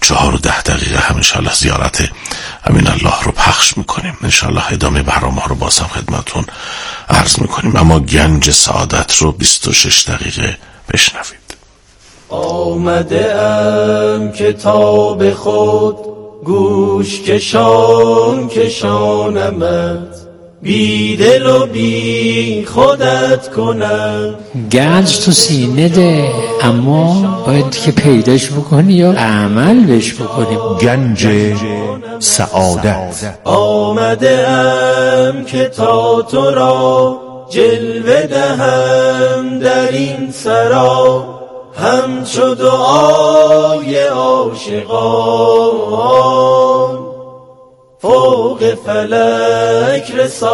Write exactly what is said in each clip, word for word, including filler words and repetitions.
چهارده دقیقه هم انشالله زیارت امین الله رو پخش میکنیم. انشالله ادامه برنامه ها رو باز هم خدمتون عرض میکنیم، اما گنج سعادت رو بیست و شش دقیقه بشنوید. آمده ام کتاب خود گوش کشان کشانمت، بی دل و بی خودت کنم. گنج تو سینه ده، اما باید که پیداش بکنی یا عمل بش بکنی. گنج سعادت. آمده ام که تا تو را جلوه دهم در این سرا، همچو دعای عاشقان فوق فلک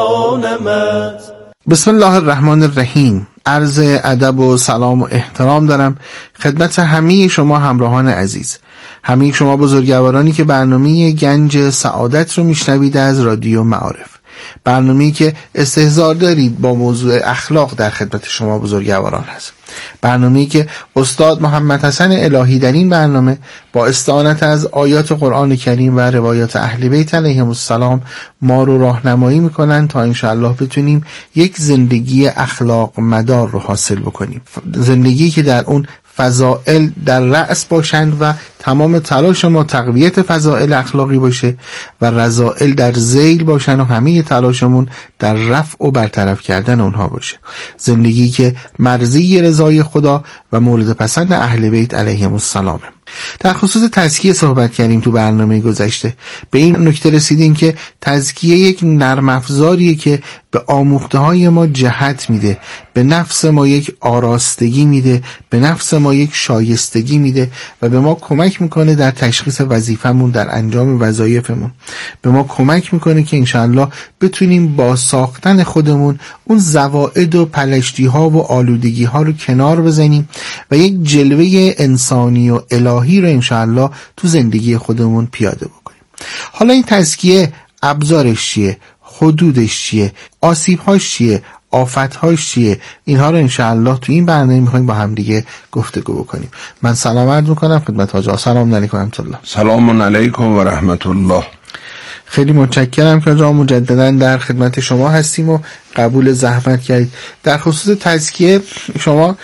رسانمت. بسم الله الرحمن الرحیم. عرض ادب و سلام و احترام دارم خدمت همه شما همراهان عزیز، همه شما بزرگوارانی که برنامه گنج سعادت رو میشنوید از رادیو معارف، برنامه‌ای که استحضار دارید با موضوع اخلاق در خدمت شما بزرگواران هست، برنامه‌ای که استاد محمد حسن الهی در این برنامه با استعانت از آیات قرآن کریم و روایات اهل بیت علیهم السلام ما رو راهنمایی میکنن تا انشاءالله بتونیم یک زندگی اخلاق مدار رو حاصل بکنیم، زندگی که در اون فضائل در رأس باشند و تمام تلاش ما تقویت فضائل اخلاقی باشه و رذائل در ذیل باشن و همه تلاشمون در رفع و برطرف کردن اونها باشه، زندگی که مرضی رضای خدا و مورد پسند اهل بیت علیهم السلام. در خصوص تزکیه صحبت کردیم تو برنامه گذشته، به این نکته رسیدیم که تزکیه یک نرم افزاریه که به آموخته های ما جهت میده، به نفس ما یک آراستگی میده، به نفس ما یک شایستگی میده و به ما کمک میکنه در تشخیص وظیفمون، در انجام وظایفمون، به ما کمک میکنه که انشاءالله بتونیم با ساختن خودمون اون زوائد و پلشتی ها و آلودگی ها رو کنار بزنیم و یک جلوه انسانی و الهی رو انشاءالله تو زندگی خودمون پیاده بکنیم. حالا این تزکیه ابزارش چیه؟ حدودش چیه؟ آسیبهاش چیه؟ آفتهاش چیه؟ اینها رو انشاءالله تو این برنامه میخوایم با هم دیگه گفتگو بکنیم. من سلام عرض میکنم خدمت حاج آقا. سلام علیکم و رحمت الله. سلام علیکم و رحمت الله. خیلی متشکرم که آقا مجددا در خدمت شما هستیم و قبول زحمت کردید. در خصوص تزکیه شما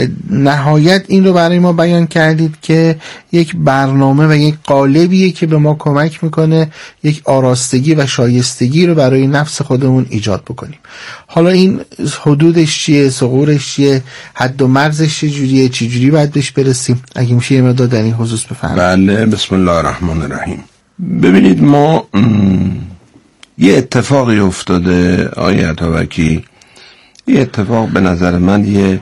نهایت این رو برای ما بیان کردید که یک برنامه و یک قالبیه که به ما کمک میکنه یک آراستگی و شایستگی رو برای نفس خودمون ایجاد بکنیم. حالا این حدودش چیه؟ ثغورش چیه؟ حد و مرزش چجوریه؟ چجوری باید بهش برسیم؟ اگه میشه یه مقدار در این خصوص بفرمایید. بله، بسم الله الرحمن الرحیم. ببینید، ما یه اتفاقی افتاده آیه اتابکی، یه اتفاق به نظر من یه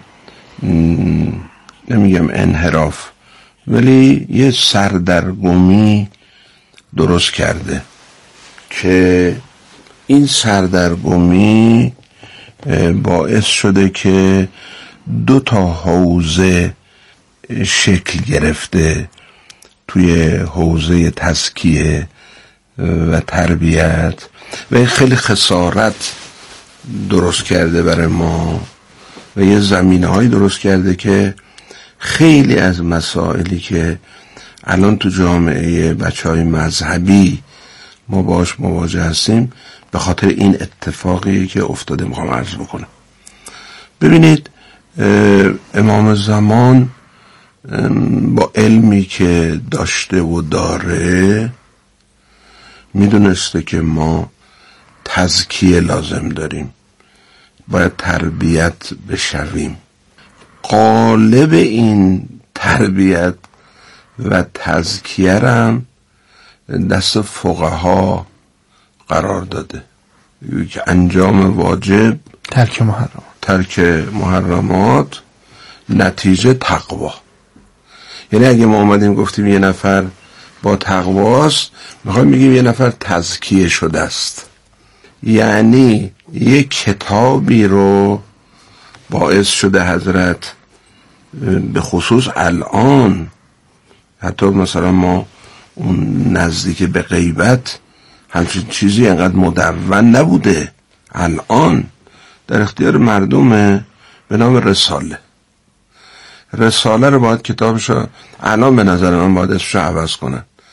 نمیگم انحراف، ولی یه سردرگمی درست کرده که این سردرگمی باعث شده که دو تا حوزه شکل گرفته توی حوزه تزکیه و تربیت و خیلی خسارت درست کرده برای ما و یه زمینه هایی درست کرده که خیلی از مسائلی که الان تو جامعه بچه های مذهبی ما باش مواجه هستیم به خاطر این اتفاقی که افتاده میخوام عرض بکنم. ببینید، امام زمان با علمی که داشته و داره میدونسته که ما تزکیه لازم داریم، باید تربیت بشویم. قالب این تربیت و تزکیه هم دست فقها قرار داده که انجام واجب، ترک محرمات، ترک محرمات، نتیجه تقوا. یعنی اگه ما اومدیم گفتیم یه نفر با تقواست، میخوایم بگیم یه نفر تزکیه شده است. یعنی یه کتابی رو باعث شده حضرت، به خصوص الان حتی مثلا ما اون نزدیک به غیبت همچین چیزی انقدر مدون نبوده، الان در اختیار مردمه به نام رساله. رساله رو باید کتابشو الان به نظر من باید اسمشو عوض کنن،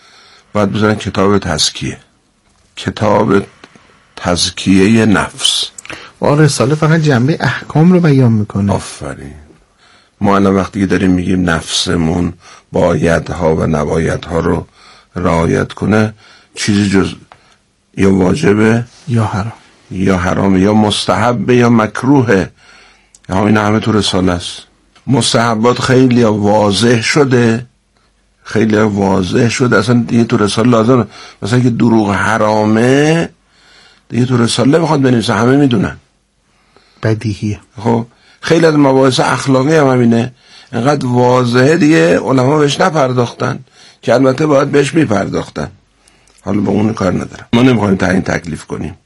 باید بذارن کتاب تزکیه، کتاب تزکیه نفس. و رساله فقط جنبه احکام رو بیان میکنه. آفرین. ما الان وقتی که داریم میگیم نفسمون بایدها و نبایدها رو رعایت کنه، چیزی جز یا واجبه یا حرام یا حرامه یا مستحبه یا مکروهه. ها این همه تو رساله است. مستحبات خیلی واضح شده، خیلی واضح شده، اصلا دیگه تو رساله لازمه. مثلا که دروغ حرامه دیگه تو رساله بخواد بنویسه، همه میدونن، بدیهیه. خب خیلی از مباحث اخلاقی هم همینه، اینقدر واضحه دیگه علما بهش نپرداختن که البته باید بهش میپرداختن. حالا با اون کار ندارم، ما نمیخوایم تعیین تکلیف کنیم.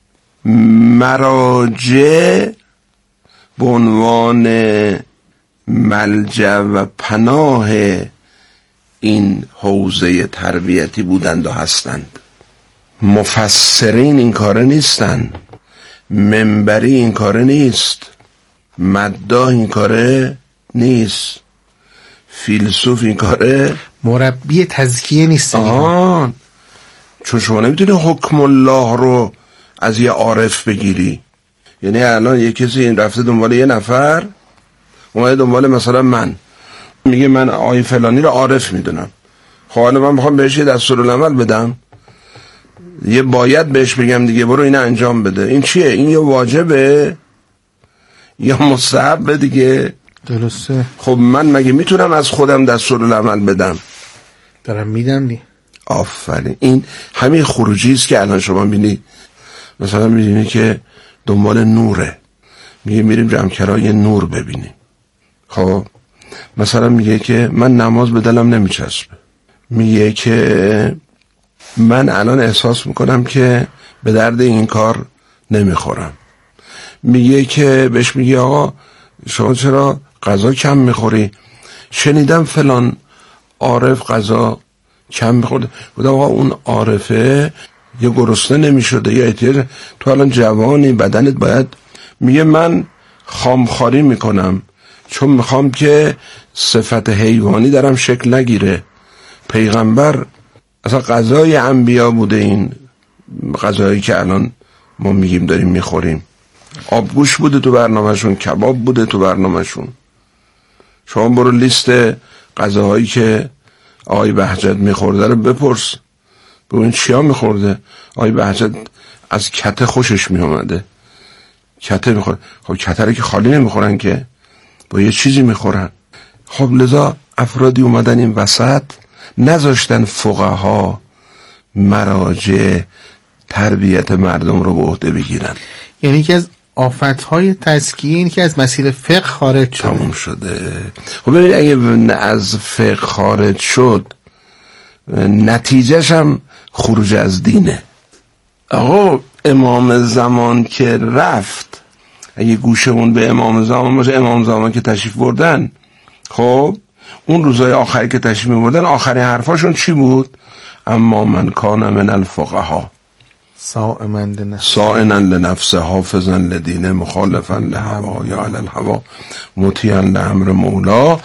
مراجع به عنوان ملجأ و پناه این حوزه تربیتی بودند و هستند. مفسرین این کاره نیستن، منبری این کاره نیست، مداح این کاره نیست، فیلسوف این کاره، مربی تزکیه نیست. آن چون شما نمیتونی حکم الله رو از یه عارف بگیری. یعنی الان یه کسی این رفته دنبال یه نفر، اومده دنبال مثلا من، میگه من آی فلانی رو عارف میدونم. خب حالا من میخوام بهش یه دستورالعمل بدم، یه باید بهش بگم دیگه برو اینو انجام بده. این چیه؟ این یا واجبه یا مستحبه دیگه. درسته. خب من مگه میتونم از خودم دستورالعمل بدم؟ دارم میدم دی. آفرین. این همین خروجی است که الان شما میبینی، مثلا میبینی که دنبال نوره، میگه میریم جمع‌کرای نور ببینیم. خب مثلا میگه که من نماز به دلم نمیچسبه، میگه که من الان احساس میکنم که به درد این کار نمیخورم، میگه که بهش میگه آقا شما چرا غذا کم میخوری؟ شنیدم فلان عارف غذا کم میخورده. بودم آقا اون عارفه یه گرسنه نمیشده یا احتیاج، تو الان جوانی بدنت باید، میگه من خامخواری میکنم چون میخوام که صفت حیوانی درم شکل نگیره. پیغمبر اصلا غذای انبیا بوده، این غذایی که الان ما میگیم داریم میخوریم. آبگوش بوده تو برنامهشون، کباب بوده تو برنامهشون. شما برو لیست غذاهایی که آقای بهجت میخورده رو بپرس، ببین چیا میخورده. آقای بهجت از کته خوشش میامده، کته میخوره. خب کته رو که خالی نمیخورن که، با یه چیزی میخورن. خب لذا افرادی اومدن این وسط، نذاشتن فقها مراجع تربیت مردم رو به عهده بگیرن. یعنی که از آفتهای تزکیه این که از مسیر فقه خارج شد. تموم شده. خب ببینید اگه از فقه خارج شد، نتیجهش هم خروج از دینه. آقا امام زمان که رفت، اگه گوشمون به امام زمان باشه، امام زمان که تشریف بردن، خب اون روزای آخری که تشریف بردن، آخرین حرفاشون چی بود؟ اما من کان من الفقها صائما لنفسه صائنا لنفسه حافظا لدینه مخالفا لهوا یا علی الهوا مطیعا لامر مولا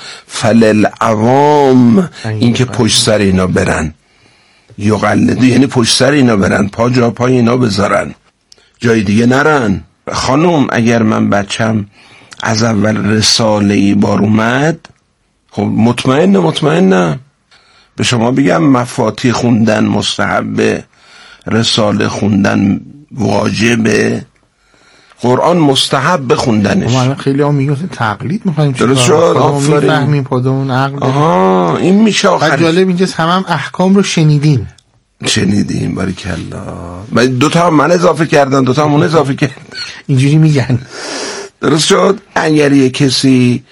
فللعوام. این که پشت سر اینا برن، یقلدو یعنی پشت سر اینا برن، پا جا پای اینا بذارن، جای دیگه نرن. خانم اگر من بچم از اول رساله ای بار اومد، خب مطمئن مطمئنم به شما بگم مفاتی خوندن مستحبه، رساله خوندن واجبه، قرآن مستحب خوندنش. ما خیلی هم میگه تقلید میخوایم درست شد. آفرین. میفهمیم پادمون عقل. آها این میشه آخرش. جالب اینجاست هم, هم احکام رو شنیدیم شنیدیم باریکلا. دو تا هم من اضافه کردن، دو تا هم اون اضافه کردن، اینجوری میگن. درست شد. اگر یه کسی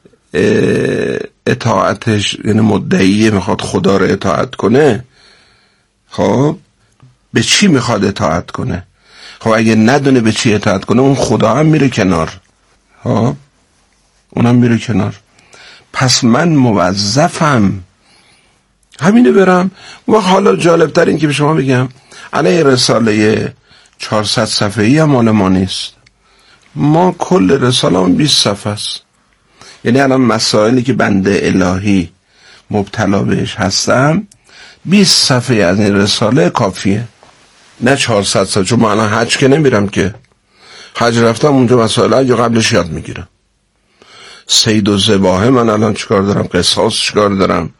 اطاعتش یعنی مدعیه میخواد خدا رو اطاعت کنه، خب به چی میخواد اطاعت کنه؟ خب اگه ندونه به چی اطاعت کنه، اون خدا هم میره کنار، خب اونم میره کنار. پس من موظفم همینه برم. و حالا جالبتر این که به شما بگم، علیه رساله چهارصد صفحه‌ای هم مال ما نیست. ما کل رساله هم بیست صفحه است. یعنی الان مسائلی که بنده الهی مبتلا بهش هستم بیست صفحه از این رساله کافیه، نه چهارصد صفحه. چون من الان حج که نمیرم که، حج رفتم اونجا مسائل یا قبلش یاد میگیرم. صید و ذباحه من الان چیکار دارم، قصاص چیکار دارم،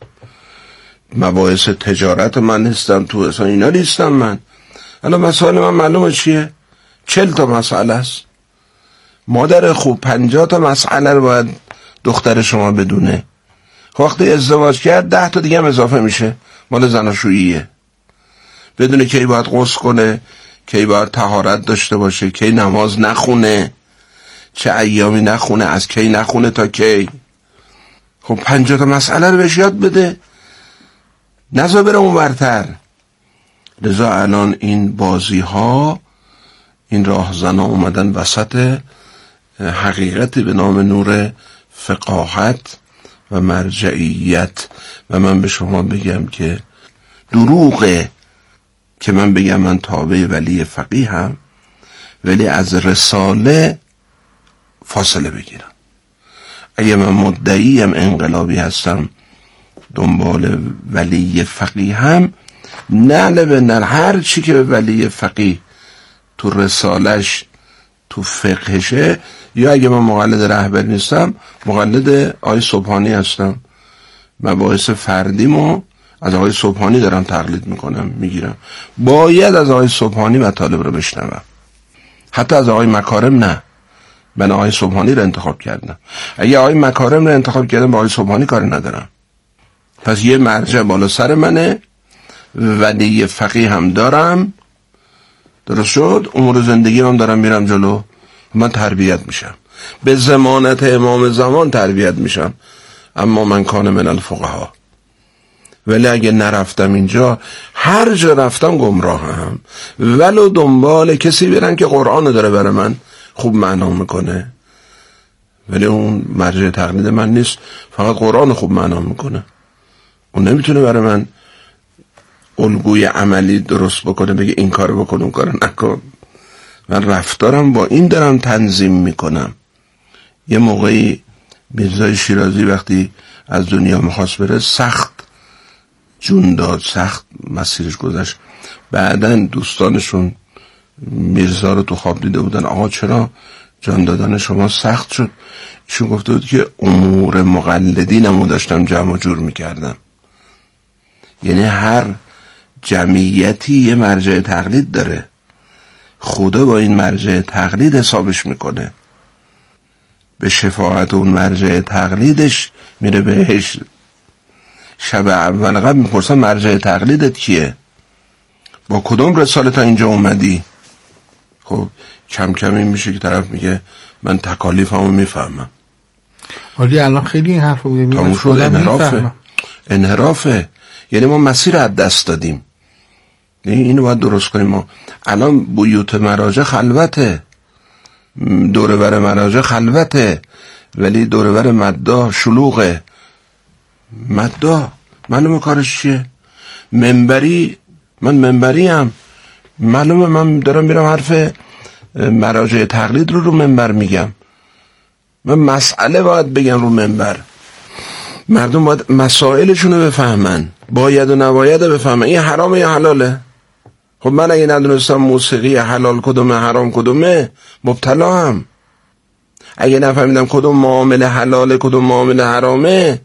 مباحث تجارت من نیستم تو، اصلا اینا نیستم من. الان مسائل من معلومه چیه، چل تا مسئله است. مادر خوب پنجاه تا مسئله رو باید دختر شما بدونه. وقتی ازدواج کرد ده تا دیگه هم اضافه میشه، مال زناشوییه. بدونه کی باید غسل کنه، کی باید طهارت داشته باشه، کی نماز نخونه، چه ایامی نخونه، از کی نخونه تا کی. خب پنجاه تا مسئله رو بهش یاد بده، نذار بره اون ورتر. لذا الان این بازی ها، این راهزنا اومدن وسط حقیقتی به نام نور فقاهت و مرجعیت. و من به شما بگم که دروغه که من بگم من تابع ولی فقیه هم، ولی از رساله فاصله بگیرم. اگه من مدعیم انقلابی هستم دنبال ولی فقیه هم، نه به نه هر چی که به ولی فقیه تو رسالش تو فقهشه، یا اگه من مقلد رهبر نیستم مقلد آقای سبحانی هستم، مباحث فردیمو از آقای سبحانی دارم تقلید میکنم میگیرم. باید از آقای سبحانی مطالب رو بشنوم، حتی از آقای مکارم نه. من آقای سبحانی رو انتخاب کردم، اگه آقای مکارم رو انتخاب کردم با آقای سبحانی کار ندارم. پس یه مرجع بالا سر منه، ولی فقیه هم دارم، درست شد، امور زندگی هم دارم میرم جلو. من تربیت میشم، به ضمانت امام زمان تربیت میشم، اما من کان من الفقها. ولی اگه نرفتم اینجا، هر جا رفتم گمراهم. ولو دنبال کسی برن که قرآن داره برای من خوب معنا میکنه، ولی اون مرجع تقلید من نیست، فقط قرآن خوب معنا میکنه. اون نمیتونه برای من الگوی عملی درست بکنه، بگه این کار بکن اون کار نکن. من رفتارم با این دارم تنظیم میکنم. یه موقعی میرزای شیرازی وقتی از دنیا میخواست بره سخت جون داد، سخت مسیرش گذشت. بعدن دوستانشون میرزا رو تو خواب دیده بودن، آقا چرا جان دادن شما سخت شد؟ ایشون گفته بود که امور مقلدینمو داشتم جمع و جور میکردم. یعنی هر جمعیتی یه مرجع تقلید داره، خدا با این مرجع تقلید حسابش میکنه، به شفاعت اون مرجع تقلیدش میره بهش. شب اول قبل میپرسن مرجع تقلیدت کیه، با کدوم رساله تا اینجا اومدی؟ خب کم کم این میشه که طرف میگه من تکالیفمو میفهمم. ولی الان خیلی این حرف رو بودیم انحرافه. انحرافه یعنی ما مسیر از دست دادیم. اینو باید درست کنیم. ما الان بیوت مراجع خلوته، دوربر مراجع خلوته، ولی دوربر مداح شلوغه. مداح معلومه کارش چیه؟ منبری، من منبری هم معلومه من دارم میرم حرف مراجع تقلید رو رو منبر میگم. من مسئله باید بگم رو منبر، مردم باید مسائلشون رو بفهمن، باید و نباید بفهمن. این حرامه یا حلاله؟ خب من اگه ندونستم موسیقی حلال کدومه حرام کدومه مبتلا هم. اگه نفهمیدم کدوم معامله حلاله کدوم معامله حرامه،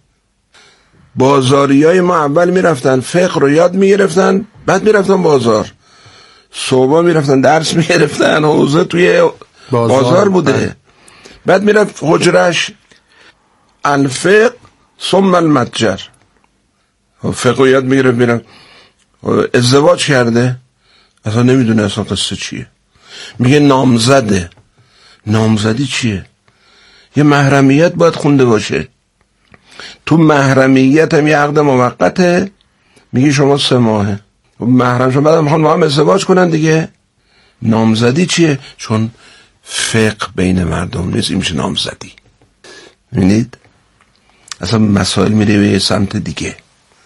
بازاری های ما اول میرفتن فقه رو یاد میگرفتن، بعد میرفتن بازار، صبح میرفتن درس میگرفتن، حوزه توی بازار, بازار بوده بند. بعد میرفت حجرش الفقه ثم المتجر، فقه یاد میگیره. میرن ازدواج کرده اصلا نمیدونه اصلا قصه چیه، میگه نامزده. نامزدی چیه؟ یه محرمیت باید خونده باشه. تو محرمیت هم یه عقد موقته، میگه شما سه ماهه محرم شما، بعد میخوان با هم ازدواج کنن دیگه. نامزدی چیه؟ چون فقه بین مردم نیست، این میشه نامزدی. میبینید اصلا مسائل میره به یه سمت دیگه.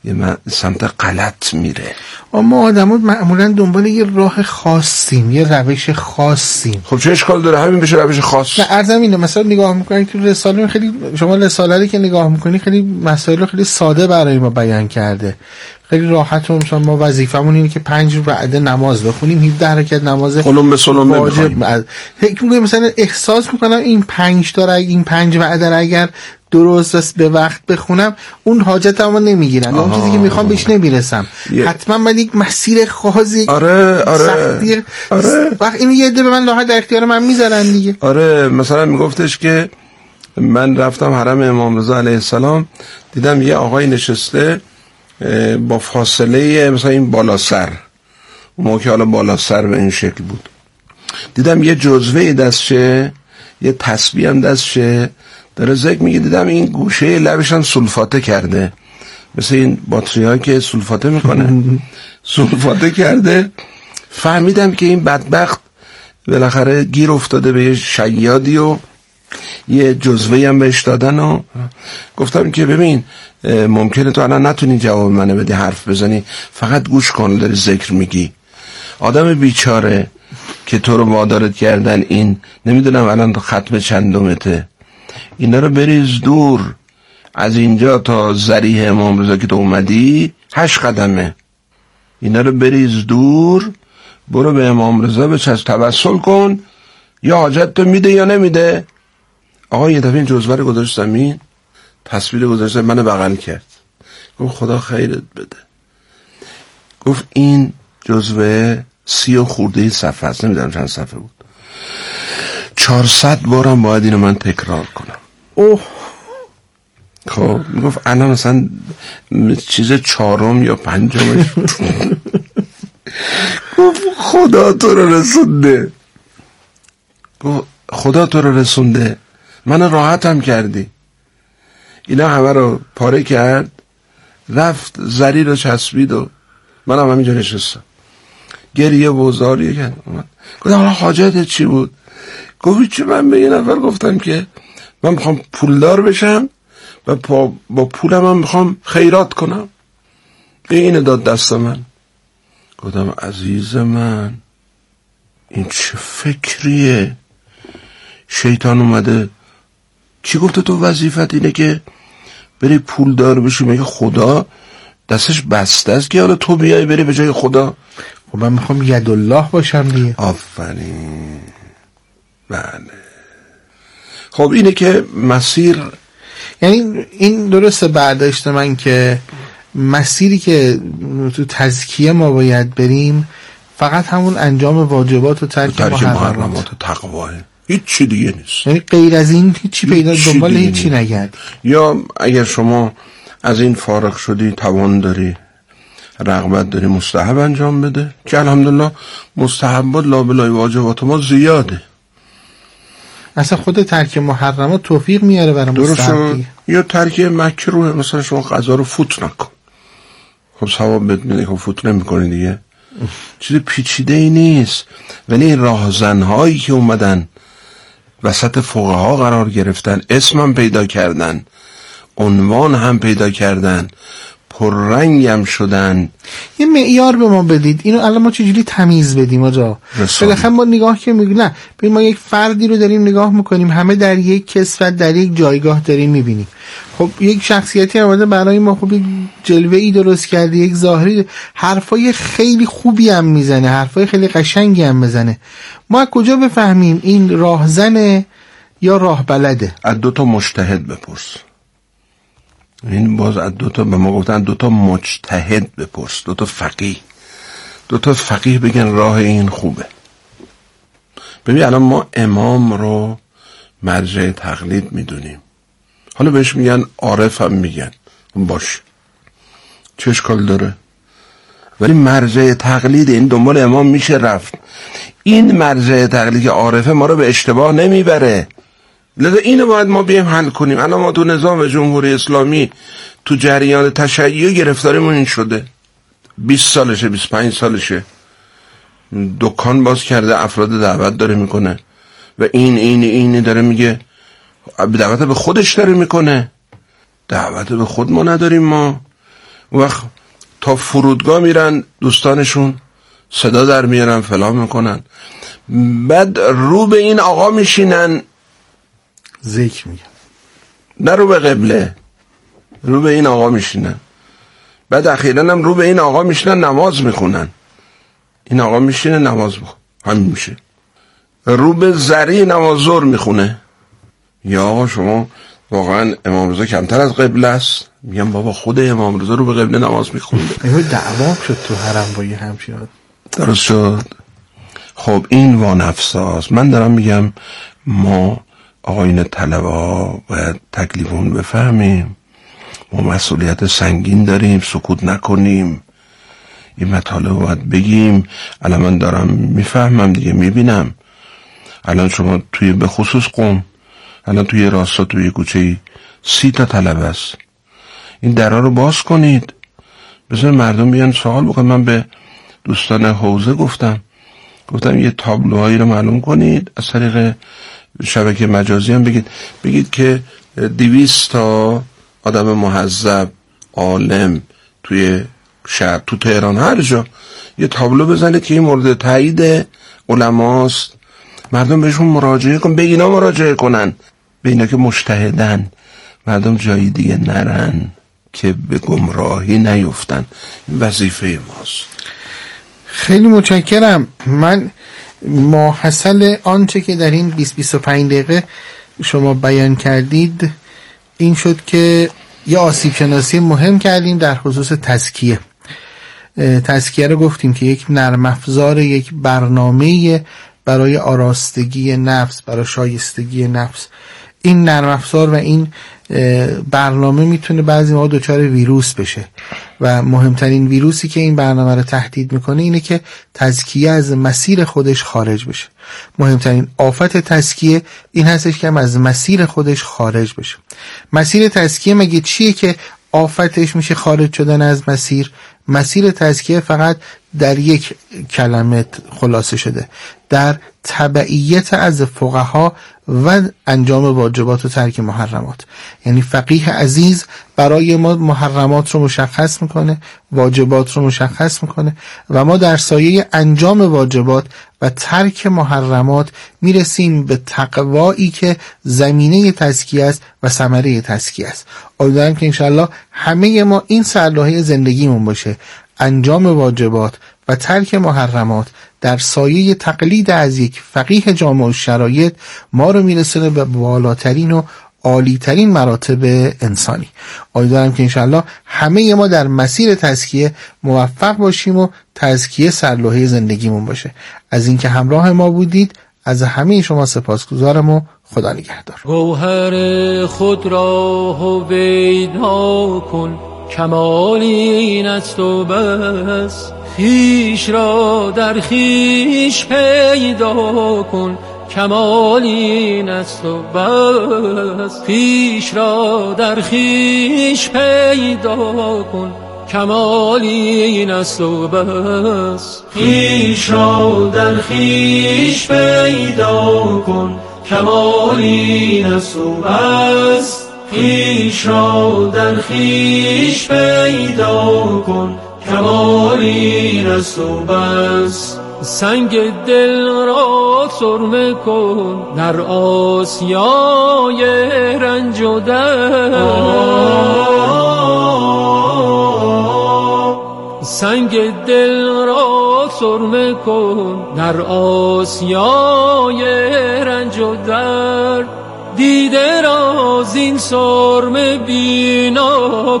یه سمت غلط میره. اما آدم ها معمولا دنبال یه راه خاصیم، یه روش خاصیم. خب چه اشکال داره همین بشه روش خاص؟ نه عرضم اینه، مثلا نگاه میکنید که رساله خیلی، شما رساله که نگاه میکنی خیلی مسائل خیلی ساده برای ما بیان کرده، خیلی راحت. مثلا ما وظیفمون اینه که پنج وعده نماز بخونیم، هفده حرکت نماز قلم به سلم واجب. فکر میکنم مثلا احساس میکنم این پنج تا این پنج وعده اگر درست به وقت بخونم اون حاجتمو نمیگیرن، اون چیزی که میخوام بهش نمیرسم. یه. حتما من یک مسیر خاصی، آره آره آره وقت اینو یه عده به من راحت در اختیار من میذارن دیگه. آره مثلا میگفتش که من رفتم حرم امام رضا علیه السلام، دیدم یه آقای نشسته با فاصله مثلا این بالا سر، اون موقع حالا بالا سر به این شکل بود، دیدم یه جزوه دستشه، یه تسبیح هم دستشه داره ذکر میگه، دیدم این گوشه لبش هم سولفاته کرده، مثل این باتری ها که سولفاته میکنه سولفاته کرده. فهمیدم که این بدبخت بالاخره گیر افتاده به یه شیادی و یه جزوه هم بهش دادن و گفتم که ببین ممکنه تو الان نتونی جواب منو بدی، حرف بزنی، فقط گوش کن داری ذکر میگی. آدم بیچاره که تو رو وادارت کردن، این نمیدونم الان ختم چندمته، اینا رو بریز دور. از اینجا تا ذریح امام رضا که تو اومدی هشت قدمه، اینا رو بریز دور، برو به امام رضا بچسب، توسل کن، یا حاجت تو میده یا نمیده. آقا یه دفعه این جزوه رو گذاشت زمین، تصویر گذاشت منو بغل کرد، گفت خدا خیرت بده. گفت این جزوه سی و خورده صفحه است، نمیدونم چند صفحه بود، چهارصد بارم باید اینو من تکرار کنم. اوه خب میگفت الان مثلا چیز چهارم یا پنجمش گفت خدا تو رو رسونده، گفت خدا تو رو رسونده، من راحتم کردی. اینا همه رو پاره کرد، رفت زری رو چسبید و من هم همینجا نشستم، گریه و زاریه کرد. گفت حالا حاجتت چی بود؟ گفت چی؟ من به یه نفر گفتم که من میخوام پولدار بشم و با پولم هم میخوام خیرات کنم، اینو داد دست من. گفتم عزیز من این چه فکریه؟ شیطان اومده چی گفته تو وظیفت اینه که بری پولدار بشی؟ میگه خدا دستش بسته است که حالا تو بیای بری به جای خدا. خب من میخوام یدالله باشم دیگه. آفرین، بله. خب اینه که مسیر، یعنی این درسته برداشت من که مسیری که تو تزکیه ما باید بریم فقط همون انجام واجبات و ترک محرمات و تقواه، هیچ چی دیگه نیست. یعنی غیر از این هیچی پیدا دنبال هیچی نگرد. یا اگر شما از این فارغ شدی، توان داری، رغبت داری، مستحب انجام بده، که الحمدلله مستحبات لابلای واجبات ما زیاده. اصلا خود ترک محرمات توفیق میاره برای مستحبی. یا ترک مکروه، مثلا شما غذا رو فوت نکن، خب ثواب بهت میده که فوت نمی‌کنی دیگه. چیز پیچیده ای نیست. ولی این راهزن‌هایی که اومدن وسط فقها قرار گرفتن، اسم هم پیدا کردن، عنوان هم پیدا کردن، پررنگ هم شدن. یه معیار به ما بدید، اینو الان ما چجوری تمیز بدیم آجا؟ بالاخره ما نگاه که میگیم نه ببین ما یک فردی رو داریم نگاه میکنیم، همه در یک کسوت در یک جایگاه داریم میبینیم. خب یک شخصیتی اومده برای ما خب یک جلوه ای درست کرده، یک ظاهری، حرفای خیلی خوبی هم میزنه، حرفای خیلی قشنگی هم میزنه. ما کجا بفهمیم این راهزنه یا راه بلده؟ از دو تا مجتهد بپرس. این باز از دو تا به ما گفتن دو تا مجتهد بپرس، دو تا فقیه، دو تا فقیه بگن راه این خوبه. ببین الان ما امام رو مرجع تقلید میدونیم، حالا بهش میگن عارف هم میگن، باش چه اشکال داره؟ ولی مرجع تقلید، این دنبال امام میشه رفت. این مرجع تقلید که عارفه ما رو به اشتباه نمیبره، لذا اینو باید ما بیم حل کنیم. الان ما تو نظام جمهوری اسلامی تو جریان تشیع گرفتاریمون این شده، بیست سالشه، بیست و پنج سالشه، دکان باز کرده، افراد دعوت داره میکنه و این این این داره میگه، دعوت به خودش داره میکنه، دعوت به خود ما نداریم. ما اون وقت تا فرودگاه میرن دوستانشون صدا در میارن فلان میکنن، بعد رو به این آقا میشینن ذکر میگن، نه رو به قبله، رو به این آقا میشینن، بعد اخیراً هم رو به این آقا میشینن نماز میخونن. این آقا میشینه نماز میخونه، همین میشه. رو به زری نماز ظهر میخونه. یا آقا شما واقعا امام رضا کمتر از قبله است؟ میگم بابا خود امام رضا رو به قبله نماز میخونده. ایو دعوام شد تو حرم با یه همچین. درست شد. خب این وانفساست. من دارم میگم ما آقایون طلبه ها باید تکلیفون بفهمیم، ما مسئولیت سنگین داریم، سکوت نکنیم، این مطالب باید بگیم. الان من دارم میفهمم دیگه، میبینم الان شما توی به خصوص قم، الان توی راستا توی کوچه سی تا طلبه است، این درها رو باز کنید، بذار مردم بیان سوال بکنن. من به دوستان حوزه گفتم گفتم یه تابلوهایی رو معلوم کنید، از طریق شبکه مجازی هم بگید بگید که دویست تا آدم مهذب عالم توی شهر، تو تهران، هر جا یه تابلو بزنید که این مورد تایید علماست، مردم بهشون مراجعه کن، به اینا مراجعه کنن، به اینا که مجتهدن، مردم جایی دیگه نرن که به گمراهی نیفتن. این وظیفه ماست. خیلی متشکرم. من ماحصل آنچه که در این بیست بیست و پنج دقیقه شما بیان کردید این شد که یه آسیب شناسی مهم کردیم در خصوص تزکیه. تزکیه رو گفتیم که یک نرم افزار، یک برنامه برای آراستگی نفس، برای شایستگی نفس. این نرم افزار و این برنامه میتونه بعضی موقع دچار ویروس بشه و مهمترین ویروسی که این برنامه رو تهدید میکنه اینه که تزکیه از مسیر خودش خارج بشه. مهمترین آفت تزکیه این هستش که هم از مسیر خودش خارج بشه. مسیر تزکیه مگه چیه که آفتش میشه خارج شدن از مسیر؟ مسیر تزکیه فقط در یک کلمه خلاصه شده، در تبعیت از فقها و انجام واجبات و ترک محرمات. یعنی فقیه عزیز برای ما محرمات رو مشخص میکنه، واجبات رو مشخص میکنه و ما در سایه انجام واجبات و ترک محرمات میرسیم به تقوایی که زمینه تزکیه است و ثمره تزکیه است. امیدوارم که انشالله همه ما این سرلوحه زندگیمون باشه، انجام واجبات و ترک محرمات در سایه تقلید از یک فقیه جامع الشرایط ما رو میرسونه به بالاترین و عالیترین مراتب انسانی. امیدوارم که انشالله همه ما در مسیر تزکیه موفق باشیم و تزکیه سرلوحه زندگیمون باشه. از اینکه همراه ما بودید از همه شما سپاسگزارم و خدا نگهدار. گوهر خود را هویدا کن، کمال این است و بس. خویش را در خویش پیدا کن، کمال این است و بس. خویش را در خویش پیدا کن، کمال این است و بس. خویش را در خویش پیدا کن، کمال این است و بس. خویش را در خویش پیدا کن، کمال این است و بس. سنگ دل را سرمه کن در آسیای رنج و درد. سنگ دل را سرمه کن در آسیای رنج و درد. دیده را زین سرمه بینا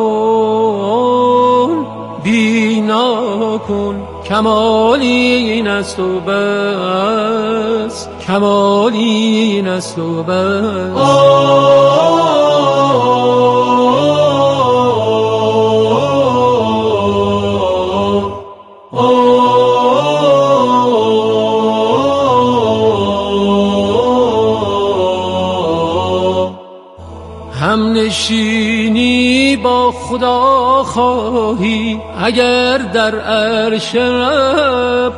کن، بینا کن، کمال این است و بس. کمال این است و بس. همنشینی با خدا خواهی اگر در عرش رب،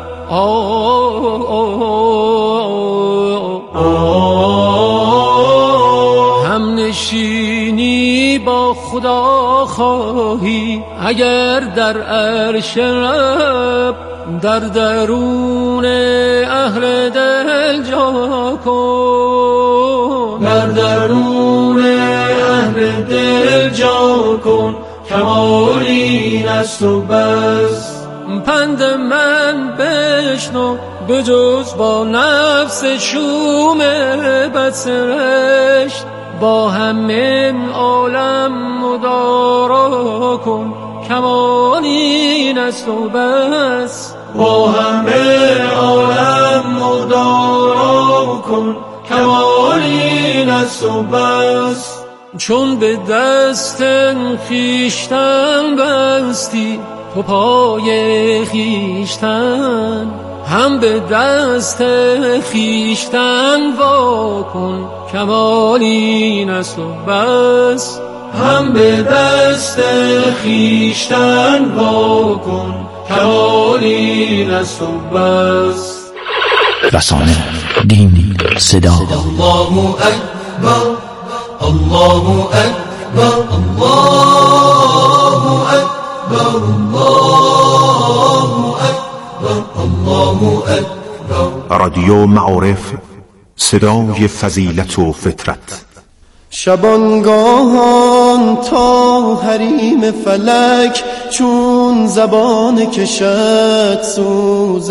همنشینی با خدا خواهی اگر در عرش رب در درون اهل دل جا کن، در درون اهل دل جا کن، کمال این است و بس. پند من بشنو بجز با نفس شوم بدسرشت، با همه عالم مدارا کن، کمال این است و بس. با همه عالم مدارا کن، کمال این است و بس. چون به دست خویشتن بستی تو پای خویشتن، هم به دست خویشتن وا کن، کمال این است و بس. هم به دست خویشتن وا کن، کمال این است و بس. رسانه، دین، صدا. الله اکبر، الله اکبر، الله اکبر، الله اکبر، الله اکبر. رادیو معارف، صدای فضیلت و فطرت. شبانگاهان تا حریم فلک چون زبان کشد سوز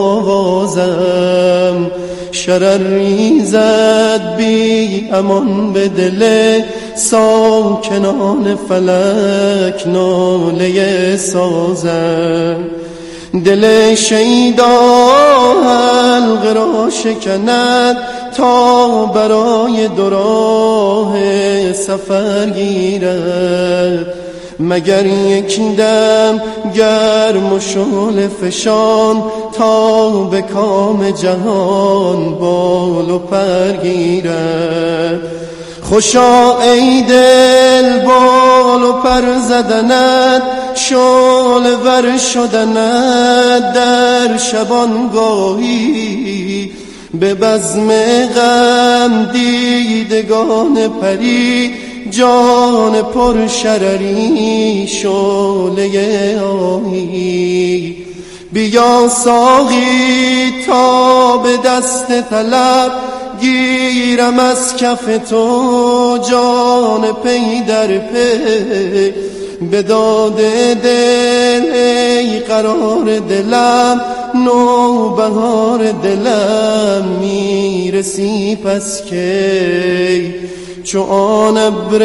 آوازم، شرر ریزد بی امان به دل ساکنان فلک ناله سازم. دل شیدا حلقه را شکند تا برای دو راه سفر گیرد، مگر یک دم گرم و شعله فشان تا به کام جهان بال و پر گیرد. خوشا ای دل بال و پر زدند، شعله ور شدند در شبانگاهی، به بزم غم دیدگان پری جان پر شرری شعله آهی. بیا ساقی تا به دست طلب گیرم از کف تو جان پی در پی، به داد دل ای قرار دلم نوبهار دلم میرسی پس کی. چو آن ابر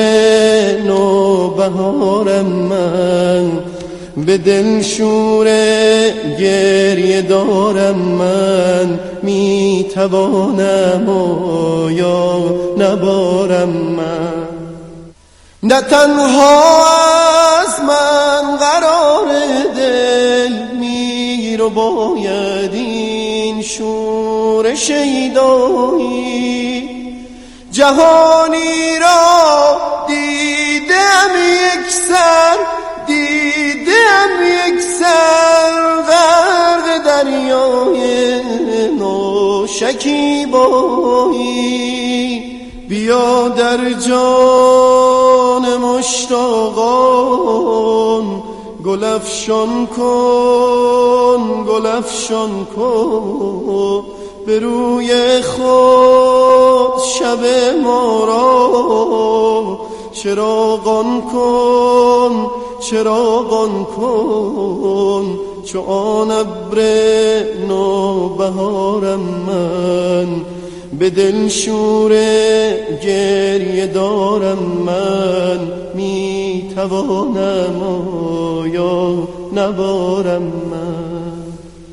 نوبهارم من، به دل شور گریه دارم من، میتوانم و یا نبارم من. نه تنها از من قرار دل میر و باید این شور شیدایی، جهانی را دیدم یک سر، دیدم یک سر غرق دریای نوشکیبایی. بیا در جان مشتاقان گل افشان کن، گل افشان کن، به روی خود شب ما را چراغان کن، چراغان کن. چو آن ابر نوبهارم من، به دل شور گریه دارم من، میتوانم یا نبارم من.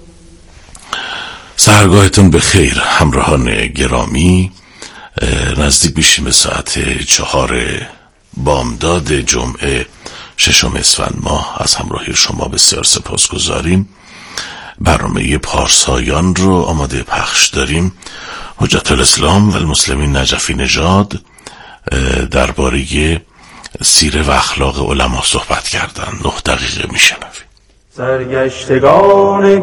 سحرگاهتون به خیر همراهان گرامی. نزدیک میشیم به ساعت چهار بامداد جمعه ششم اسفند ماه. از همراهی شما بسیار سپاسگزاریم. برنامه پارسایان رو آماده پخش داریم. حجت الاسلام و المسلمین نجفی نژاد درباره سیره و اخلاق علما صحبت کردن. نه دقیقه میشنویم. سرگشتگان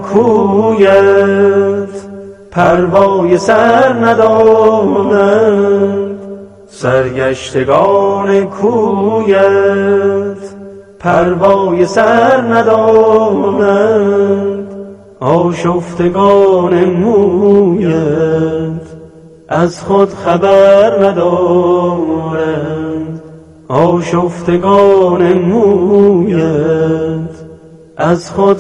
کویت پروای سر ندارند، سرگشتگان کویت پروای سر ندارند، آشفتگان مویت از خود خبر ندارند، آشفتگان مویت از خود